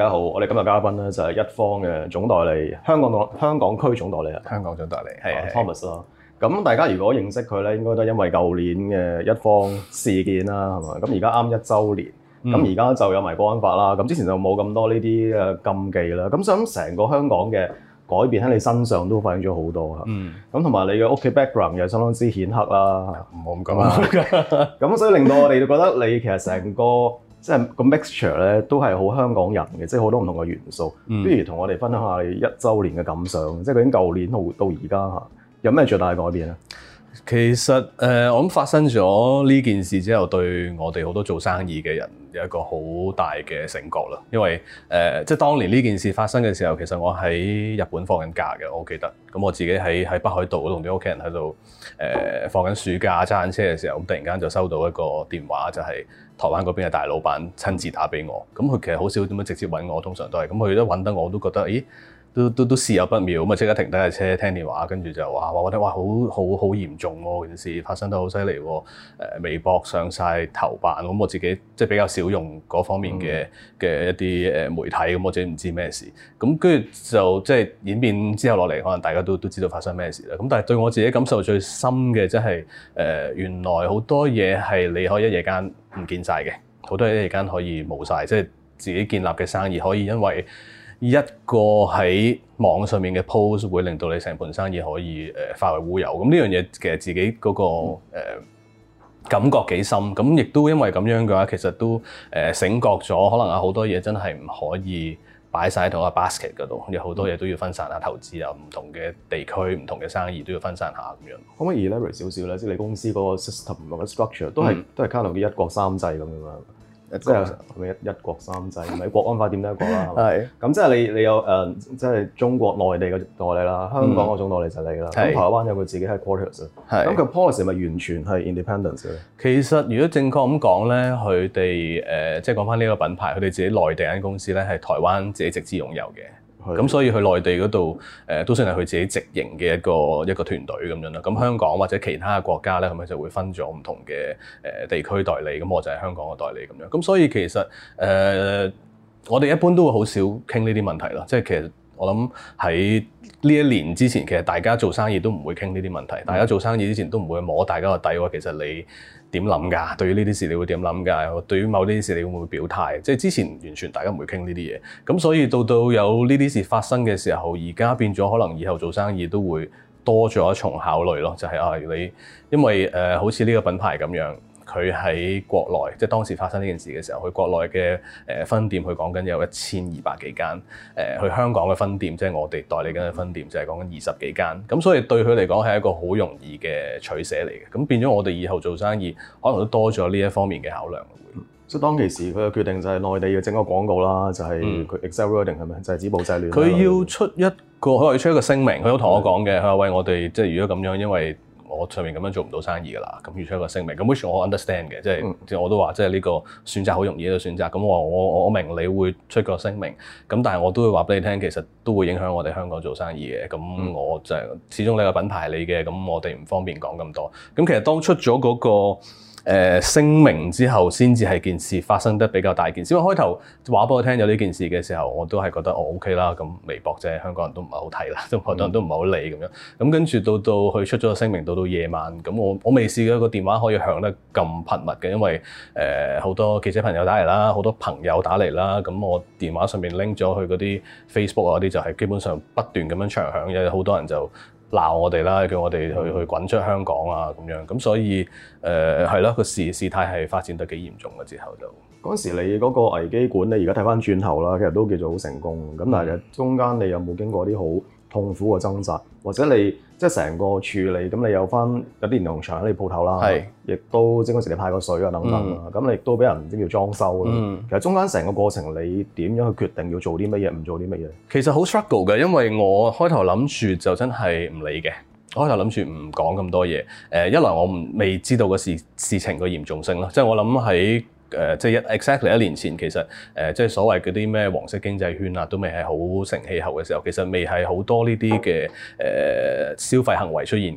家好，我哋今日嘉賓咧就係一方嘅總代理，香港區總代理啊， 香港總代理係 Thomas 啦。咁大家如果認識佢咧，應該都係因為舊年嘅一方事件啦，係嘛？咁而家啱1週年，咁而家就有埋國安法啦。咁之前就冇咁多呢啲嘅禁忌啦。咁想成個香港嘅改變喺你身上都反映咗好多啊。咁同埋你嘅屋企 background 又相當之顯赫啦。 唔好咁講啦。 咁所以令到我哋都覺得你其實成個即係個 mixture 咧都係好香港人嘅，即係好多唔同嘅元素。不如同我哋分享下你1週年嘅感想，即係究竟舊年到而家嚇有咩最大嘅改變咧？ 其實我諗發生咗呢件事之後，對我哋好多做生意嘅人有一個好大嘅醒覺啦。因為即係當年呢件事發生嘅時候，其實我喺日本放緊假嘅，我記得。咁我自己喺北海道同啲屋企人喺度放緊暑假揸緊車嘅時候，咁突然間就收到一個電話，就係台灣嗰邊嘅大老闆親自打俾我。咁佢其實好少點樣直接揾我，通常都係咁。佢一揾得我都覺得，咦？都事有不妙，咁啊即刻停低架車聽電話，跟住就話我覺得哇好嚴重喎，件事發生得好犀利喎，微博上晒頭版，咁我自己即係比較少用嗰方面嘅一啲媒體，咁我自己唔知咩事，咁跟住就即係演變之後落嚟，可能大家都知道發生咩事啦。咁但係對我自己感受最深嘅，即係原來好多嘢係你可以一夜間唔見晒嘅，好多嘢一夜間可以冇晒，即係自己建立嘅生意可以因為一個喺網上面嘅 post 會令到你成盤生意可以化為烏有，咁呢樣嘢其實自己嗰個感覺幾深，咁亦都因為咁樣嘅話，其實都醒覺咗，可能有好多嘢真係唔可以擺晒喺同一個 basket 嗰度，有好多嘢都要分散下投資啊，唔同嘅地區、唔同嘅生意都要分散下咁樣。 可唔可以 elaborate 少少咧？即係你公司嗰個 system 同埋 structure 都係 kind of 一國三制咁樣啊？即係係咪一國三制？唔係國安法點都一國啦。係。咁即係你有即係中國內地嘅代理啦，香港嗰種代理就係你啦。咁台灣有佢自己 headquarters 啊。係。咁佢 policy 咪完全係 independence 嘅咧？ 其實如果正確咁講咧，佢哋即係講翻呢個品牌，佢哋自己內地間公司咧係台灣自己直資擁有嘅。咁所以去內地嗰度都算係佢自己直營嘅一個團隊咁樣啦。咁香港或者其他嘅國家咧，咁樣就會分咗唔同嘅地區代理。咁我就係香港嘅代理咁樣。咁所以其實我哋一般都會好少傾呢啲問題咯。即係其實我諗喺呢一年之前，其實大家做生意都唔會傾呢啲問題。大家做生意之前都唔會摸大家個底喎。其實你點諗㗎？對於呢啲事你會點諗㗎？對於某啲事你會唔會表態？即係之前完全大家唔會傾呢啲嘢，咁所以到有呢啲事發生嘅時候，而家變咗可能以後做生意都會多咗一重考慮咯，就係你因為好似呢個品牌咁樣，佢喺國內即係當時發生呢件事嘅時候，佢國內嘅分店佢講緊有1200幾間，佢香港嘅分店即係我哋代理緊嘅分店就係講緊20幾間，咁所以對佢嚟講係一個好容易嘅取捨嚟嘅，咁變咗我哋以後做生意可能都多咗呢一方面嘅考量。 即係當其時佢嘅決定就係內地要整個廣告啦，就係佢 exact wording 係咪？就係止暴制亂。 佢要出一個聲明，佢有同我講嘅，佢話喂我哋即係如果咁樣，因為我上面咁樣做唔到生意㗎啦，咁要出一個聲明，咁 which 我 understand 嘅，即係我都話即係呢個選擇好容易嘅選擇，咁我明你會出個聲明，咁但係我都會話俾你聽，其實都會影響我哋香港做生意嘅，咁我就始終你個品牌你嘅，咁我哋唔方便講咁多，咁其實當出咗嗰個聲明之後，先至係件事發生得比較大件事。因為開頭話俾我聽有呢件事嘅時候，我都係覺得OK啦，咁微博啫，香港人都唔係好睇啦，都好多人都唔係好理咁樣。咁跟住到佢出咗個聲明，到夜晚，咁我未試過個電話可以響得咁頻密嘅，因為好多記者朋友打嚟啦，好多朋友打嚟啦，咁我電話上面拎咗去嗰啲 Facebook 啊嗰啲，就係基本上不斷咁樣長響，有好多人就鬧我哋啦，叫我哋去滾出香港啊咁樣，咁所以係咯，個事態係發展得幾嚴重嘅之後就嗰陣時你嗰個危機管理，而家睇翻轉頭啦，其實都叫做好成功。咁但係中間你有冇經過啲好痛苦嘅掙扎，或者你即係成個處理？咁你有啲農場喺你鋪頭啦，亦都即係嗰時你派個水啊等等啦，咁你亦都俾人叫裝修啦。其實中間成個過程你點樣去決定要做啲乜嘢，唔做啲乜嘢？ 其實好 struggle 嘅，因為我開頭諗住就真係唔理嘅，我開頭諗住唔講咁多嘢。一來我未知道個事情個嚴重性啦，即係我諗喺即係exactly 1年前，其實即係所謂嗰啲咩黃色經濟圈啊，都未係好成氣候嘅時候，其實未係好多呢啲嘅消費行為出現。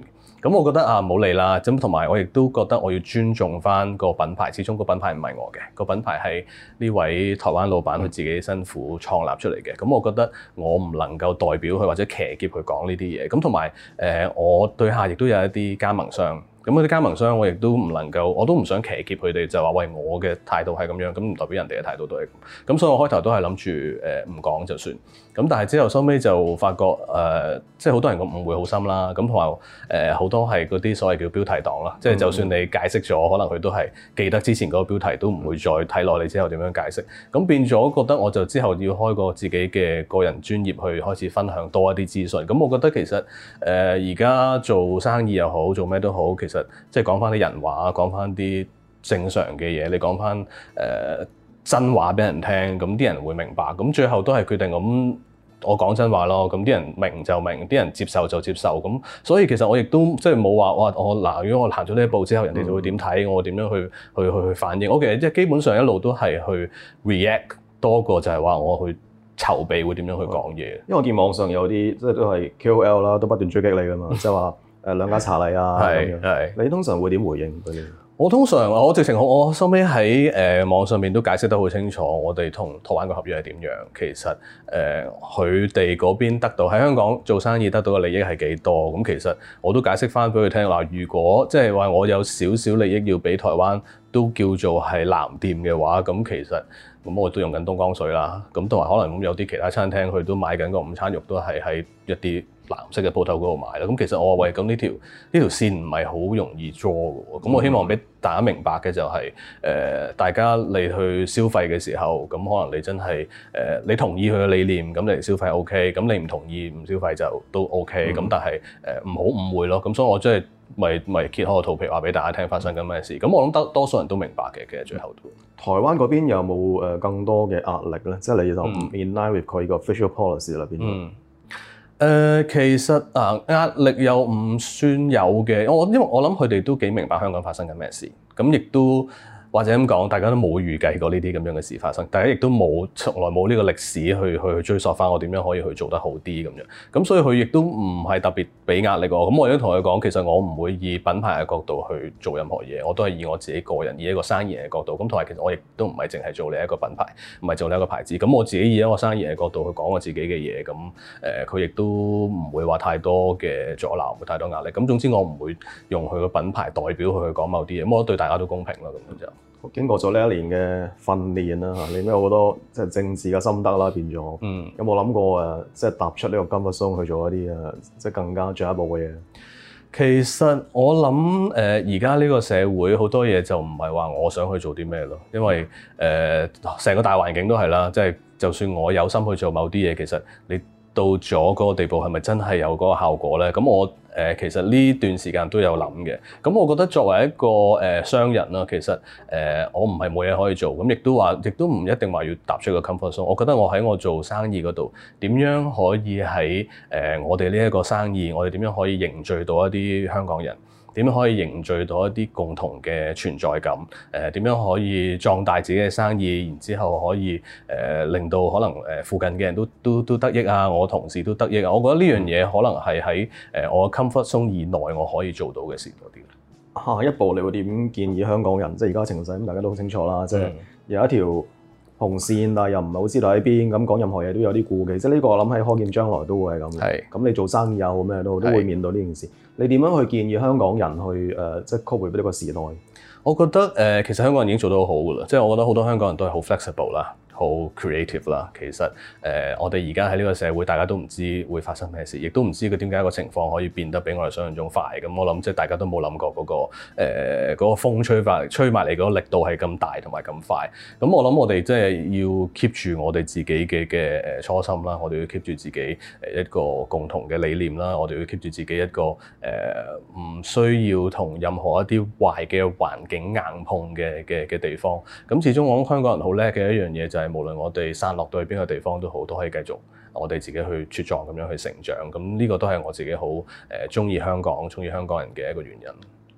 咁我覺得啊冇理啦，咁同埋我亦都覺得我要尊重翻個品牌，始終個品牌唔係我嘅，個品牌係呢位台灣老闆佢自己辛苦創立出嚟嘅。咁我覺得我唔能夠代表佢或者騎劫佢講呢啲嘢。咁同埋我對下亦都有一啲加盟商。咁嗰啲加盟商我亦都唔能夠，我都唔想騎劫佢哋，就話喂我嘅態度係咁樣，咁唔代表人哋嘅態度都係咁。咁所以我開頭都係諗住唔講就算。咁但係之後收尾就發覺即係好多人個誤會好深啦。咁同埋好多係嗰啲所謂叫標題黨啦，即係就算你解釋咗，可能佢都係記得之前嗰個標題，都唔會再睇落你之後點樣解釋。咁變咗覺得我就之後要開個自己嘅個人專頁去開始分享多一啲資訊。咁我覺得其實而家做生意又好，做咩都好，其實即係講翻啲人話，講翻啲正常嘅嘢，你講翻真話俾人聽，咁啲人會明白。咁最後都係決定咁，我講真話咯。咁啲人明就明，啲人接受就接受。咁所以其實我亦都即係冇話哇，如果我行咗呢一步之後，人哋就會點睇，我點樣去反應。我其實即係基本上一路都係去 react 多過就係話我去籌備會點樣去講嘢。 因為我見網上有啲即係都係 KOL 啦，都不斷追擊你噶嘛，即係話兩家茶禮啊咁樣。你通常會點回應佢哋？ 我直情我收尾喺網上面都解釋得好清楚，我哋同台灣個合約係點樣。其實佢哋嗰邊得到喺香港做生意得到嘅利益係幾多？咁其實我都解釋翻俾佢聽嗱，如果即係話我有少少利益要俾台灣，都叫做係藍店嘅話，咁其實咁我都用緊東江水啦。咁同埋可能有啲其他餐廳佢都買緊個午餐肉，都係喺一啲藍色嘅鋪頭嗰度買啦。咁其實我話喂，咁呢條線唔係好容易 draw 嘅喎。咁我希望俾大家明白嘅就係大家你去消費嘅時候，咁可能你真係你同意佢嘅理念，咁你嚟消費 OK。咁你唔同意唔消費就都 OK。咁但係唔好誤會咯。咁所以我真係咪揭開個肚皮話俾大家聽發生緊咩事。咁我諗多數人都明白嘅，其實最後都。 台灣嗰邊有冇更多嘅壓力咧？即係你就唔 in line with 佢個 official policy 裏邊。 其實壓力又唔算有嘅，因為我諗佢哋都幾明白香港發生緊咩事，咁亦都或者咁講，大家都冇預計過呢啲咁樣嘅事發生，大家亦都從來冇呢個歷史去追溯翻我點樣可以去做得好啲咁樣，咁所以佢亦都唔係特別俾壓力我，咁我已經同佢講，其實我唔會以品牌嘅角度去做任何嘢，我都係以我自己個人以一個生意人嘅角度，咁同埋其實我亦都唔係淨係做你一個品牌，唔係做你一個牌子，咁我自己以一個生意人嘅角度去講我自己嘅嘢，咁佢亦都唔會話太多嘅阻撓，唔會太多壓力，咁總之我唔會用佢個品牌代表佢去講某啲嘢，咁我覺得對大家都公平啦，咁樣就。 經過咗呢一年嘅訓練啦，你有好多即係政治嘅心得啦，變咗。有冇諗過即係踏出呢個 comfort zone去做一啲即係更加進一步嘅嘢？ 其實我諗而家呢個社會好多嘢就唔係話我想去做啲咩咯，因為成個大環境都係啦，即係就算我有心去做某啲嘢，其實你到咗嗰個地步係咪真係有嗰個效果咧？咁我其實呢段時間都有諗嘅。咁我覺得作為一個商人啦，其實我唔係冇嘢可以做，咁亦都唔一定話要踏出個 comfort zone。我覺得我喺我做生意嗰度點樣可以喺我哋呢一個生意，我哋點樣可以凝聚到一啲香港人？點樣可以凝聚到一啲共同嘅存在感？點樣可以壯大自己嘅生意，然之後可以令到可能附近嘅人都得益啊，我同事都得益啊。我覺得呢樣嘢可能係喺我嘅 comfort zone 以內我可以做到嘅事多啲。 下一步你會點建議香港人？即係而家情勢咁，大家都好清楚啦。即係有一條紅線，但係又唔係好知道喺邊，咁講任何嘢都有啲顧忌。即係呢個我諗喺可見將來都會係咁。係。咁你做生意又好咩都會面對呢件事。你點樣去建議香港人去即係 cope with 呢個時代？ 我覺得其實香港人已經做得好好㗎啦。即係我覺得好多香港人都係好 flexible 啦，好 creative 啦。其實我哋而家喺呢個社會，大家都唔知會發生咩事，亦都唔知佢點解個情況可以變得比我哋想象中快。咁我諗即係大家都冇諗過嗰個風吹埋嚟嗰個力度係咁大同埋咁快。咁我諗我哋即係要 keep 住我哋自己嘅初心啦，我哋要 keep 住自己一個共同嘅理念啦，我哋要 keep 住自己一個唔需要同任何一啲壞嘅環境硬碰嘅地方。咁始終我諗香港人好叻嘅一樣嘢就係無論我哋散落到去邊個地方都好，都可以繼續我哋自己去茁壯咁樣去成長。咁呢個都係我自己好鍾意香港人嘅一個原因。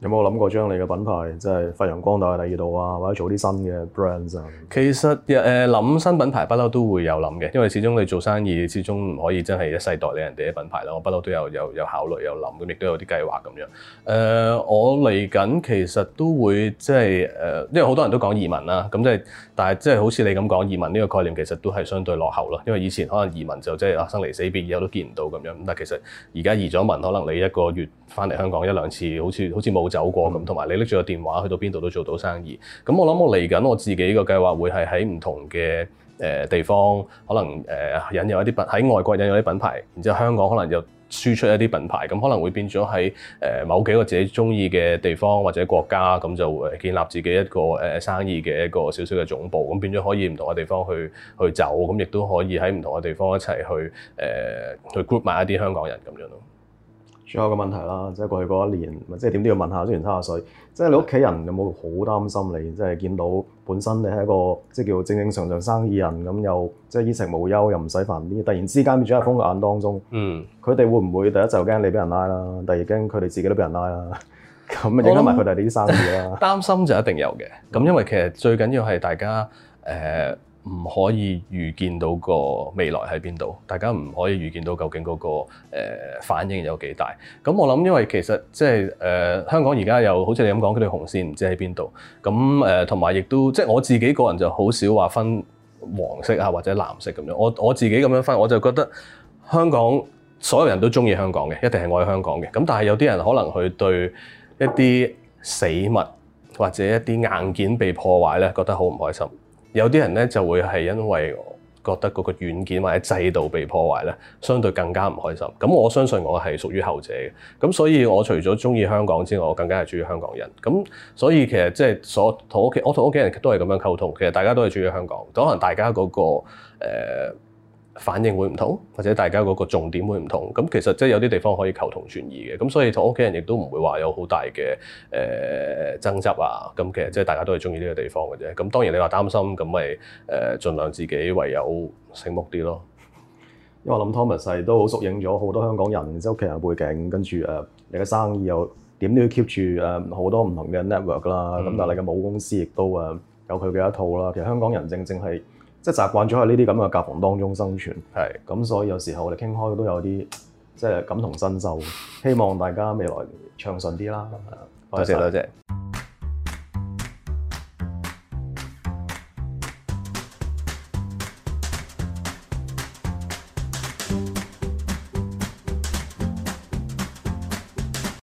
有冇諗過將你嘅品牌即係發揚光大喺第二度啊，或者做啲新嘅 brands 啊？ 其實諗新品牌不嬲都會有諗嘅，因為始終你做生意，始終唔可以真係一世代理人哋嘅品牌啦。我不嬲都有考慮有諗，咁亦都有啲計劃咁樣。我嚟緊其實都會即係因為好多人都講移民啦，咁即係但係即係好似你咁講移民呢個概念，其實都係相對落後咯。因為以前可能移民就即係生離死別，以後都見唔到咁樣。咁但係其實而家移咗民，可能你一個月翻嚟香港一兩次，好似冇走過咁，同埋你拎住個電話去到邊度都做到生意。咁我諗我嚟緊我自己個計劃會係喺唔同嘅地方，可能引入一啲喺外國引入一啲品牌，然之後香港可能又輸出一啲品牌，咁可能會變咗喺某幾個自己中意嘅地方或者國家，咁就建立自己一個生意嘅一個少少嘅總部，咁變咗可以唔同嘅地方去走，咁亦都可以喺唔同嘅地方一齊去 group 埋一啲香港人咁樣咯。 最後一個問題啦，即係過去嗰一年，即係點都要問下，雖然30歲，即係你屋企人有冇好擔心你？即係見到本身你係一個即係叫正常生意人咁，又即係衣食無憂，又唔使煩啲，突然之間變咗喺風眼當中。佢哋會唔會第一就驚你俾人拉啦，第二驚佢哋自己都俾人拉啦？咁影響埋佢哋啲生意啦。 擔心就一定有嘅，咁因為其實最緊要係大家唔可以預見到個未來喺邊度，大家唔可以預見到究竟嗰個反應有幾大。咁我諗，因為其實即係香港而家又好似你咁講，佢條紅線唔知喺邊度。咁同埋亦都即係我自己個人就好少話分黃色啊或者藍色咁樣。我自己咁樣分，我就覺得香港所有人都中意香港嘅，一定係愛香港嘅。咁但係有啲人可能佢對一啲死物或者一啲硬件被破壞咧，覺得好唔開心。有啲人咧就會係因為覺得嗰個軟件或者制度被破壞咧，相對更加唔開心。咁我相信我係屬於後者嘅。咁所以我除咗中意香港之外，我更加係中意香港人。咁所以其實即係我同屋企人都係咁樣溝通。其實大家都係中意香港，可能大家嗰個反應會唔同，或者大家嗰個重點會唔同。咁其實即係有啲地方可以求同存異嘅。咁所以同屋企人亦都唔會話有好大嘅爭執啊。咁其實即係大家都係中意呢個地方嘅啫。咁當然你話擔心，咁咪盡量自己唯有醒目啲咯。 因為我諗 Thomas 係都好縮影咗好多香港人即係屋企人嘅背景，跟住你嘅生意又點都要 keep 住好多唔同嘅 network 啦。咁但係你嘅母公司亦都有佢嘅一套啦。其實香港人正係即係習慣咗喺呢啲咁嘅夾縫當中生存，咁所以有時候我哋傾開都有啲即係感同身受，希望大家未來暢順啲啦。 多謝。